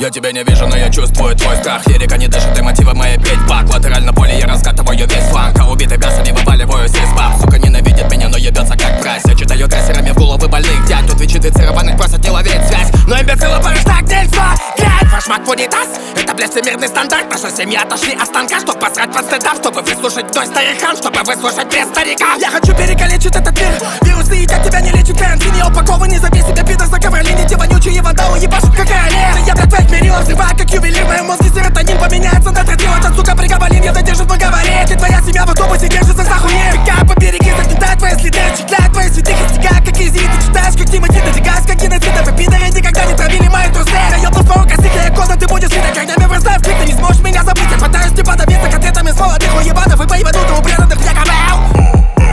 Я тебя не вижу, но я чувствую твой страх. Лирика не дышит, и мотивы мои петь бак. Латерально поле, я раскатываю весь фланг. А убитый мясо не вываливаюсь из баб. Сука ненавидит меня, но ебется как мразь. Я читаю трассерами в головы больных дядь. Тут ВИЧ-инфицированных просят не ловить связь. Но имбецилы порыш так нельзя. Глянь, ваш маг унитаз. Это, блядь, всемирный стандарт. Наша семья отошли от станка, чтоб посрать под стендап. Чтобы выслушать той старикан, чтобы выслушать без старика. Я хочу перекалечить этот мир. Вирусы едят, тебя не лечит карантин. Я упакован, не забей себя, пидор, за ковролине. Те вонючие вандалы ебашут, как королева. Я, блядь, твоих мерила, взрываю, как ювелир. В моем мозге серотонин поменяется на тротил. Этот, сука, приговорен, я задержит в оговоре. Если твоя семья в автобусе держится за хуйней. Бегай по береги, загнетает твои следы. Чекляет твои святых, истекает, как изи. Ты читаешь, как Тимати, надвигаясь, как геноцид. Вы пидоры никогда не травили мои трусы. Я ёбну фору, косик, икона, ты будешь видно. Когда я вырастаю в клик, ты не сможешь меня забыть. Я пытаюсь типа добиться конкретами с молодых уебанов. И по ебанутому преданных я говел.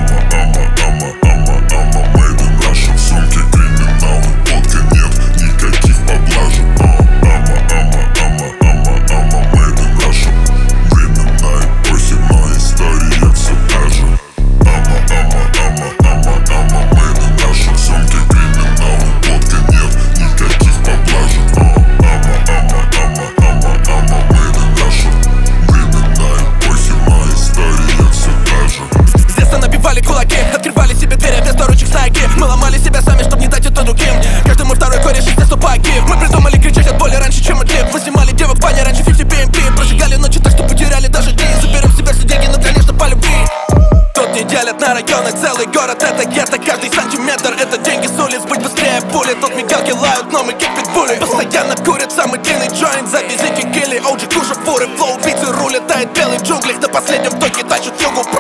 Открывали себе двери вместо ручек сайки. Мы ломали себя сами, чтоб не дать это другим. Каждый мой второй кореш из детства паки. Мы придумали кричать от боли раньше, чем от лет. Мы снимали девок в бане раньше 50 BMP. Прожигали ночи так, что потеряли даже дни. Заберем себе все деньги, но конечно по любви. Тут не делят на районы, целый город это гетто. Каждый сантиметр это деньги с улиц. Быть быстрее пули, тут мигалки лают, но мы как питбули. Постоянно курят самый длинный джойнт. Завези кикили, OG куша фуры. Флоу убийцы рулят, тает белый в джунглях. На последнем токе тащат югу.